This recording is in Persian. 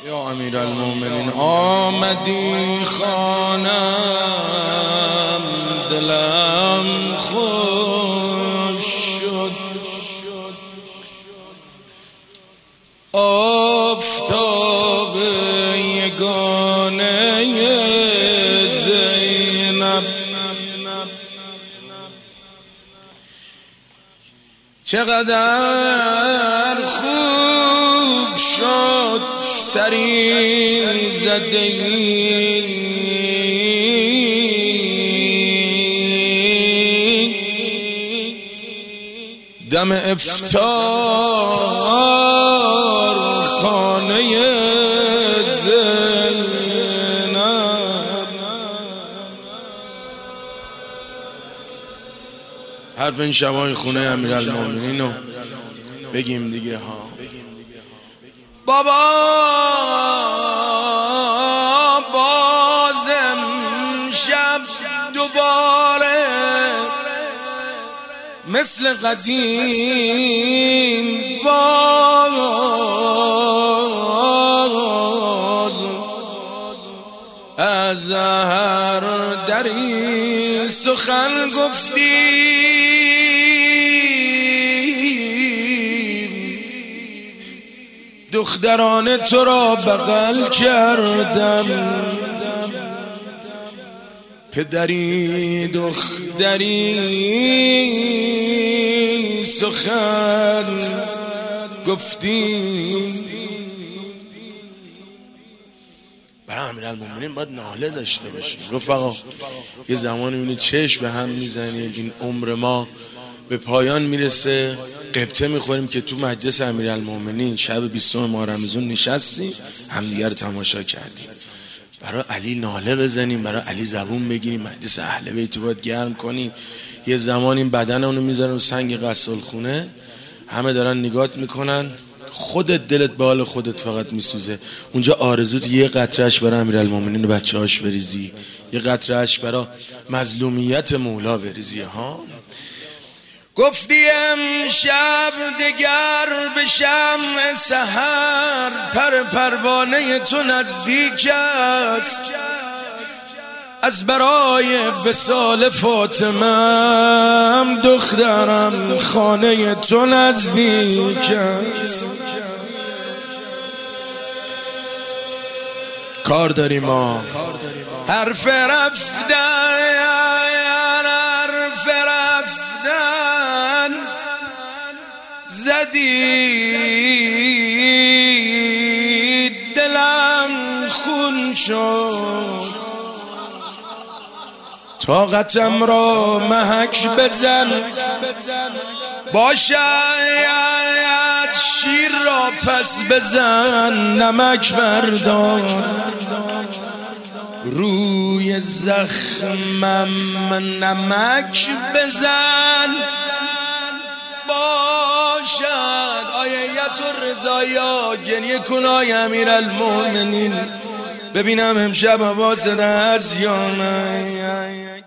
یا امیرالمومنین آمدی خانم دلم خوش شد، آفتاب یگانه زینب چقدر خوب شد سری زدگی دم افتار خانه زینب. حرف این شبای خونه امیرالمومنین رو بگیم دیگه ها. بابا بازم شب دوباره مثل قدیم باز از هر دری سخن گفتیم، دختران تو را بغل کردم، پدری دختری سخن گفتیم. برای امیرالمومنین باید ناله داشته باشیم رفقا. یه زمانی میبینی چشم به هم میزنیم، این عمر ما به پایان میرسه، قبطه میخوریم که تو مجلس امیرالمومنین شب 20 ماه رمضان نشستیم همدیگه رو تماشا کردیم. برای علی ناله بزنیم، برای علی زبون بگیریم، مجلس اهل بیت رو باید گرم کنیم. یه زمان این بدن اونو میذارن سنگ غسالخونه، همه دارن نگات میکنن، خودت دلت به حال خودت فقط میسوزه. اونجا آرزوت یه قطرهش برای امیرالمومنین و بچه‌هاش بریزی، یه قطرهش برای مظلومیت مولا بریزی ها. گفتی امشب دگر به شمع سحر پروانه تو نزدیک است، از برای وصال فاطمه دخترم خانه تو نزدیک است. کار داریم ما، حرف رفتن زدی دلم خون شد، طاقتم را محک بزن، باشد شیر را پس بزن، نمک بردار روی زخمم نمک بزن، باشد آیت الرضایا گریه کن آی امیرالمومنین، ببینم امشب حواست هست یا نه.